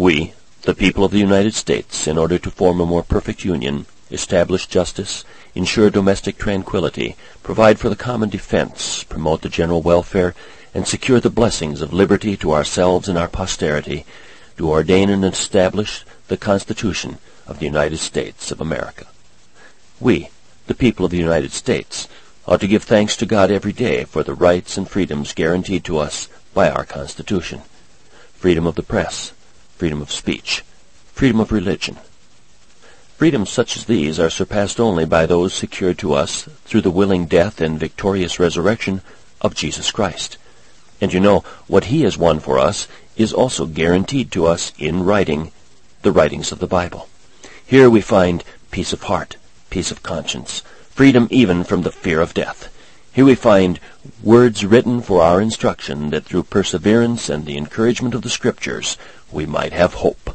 We, the people of the United States, in order to form a more perfect union, establish justice, ensure domestic tranquility, provide for the common defense, promote the general welfare, and secure the blessings of liberty to ourselves and our posterity, do ordain and establish the Constitution of the United States of America. We, the people of the United States, ought to give thanks to God every day for the rights and freedoms guaranteed to us by our Constitution. Freedom of the press, freedom of speech, freedom of religion. Freedoms such as these are surpassed only by those secured to us through the willing death and victorious resurrection of Jesus Christ. And you know, what he has won for us is also guaranteed to us in writing, the writings of the Bible. Here we find peace of heart, peace of conscience, freedom even from the fear of death. Here we find words written for our instruction, that through perseverance and the encouragement of the Scriptures we might have hope.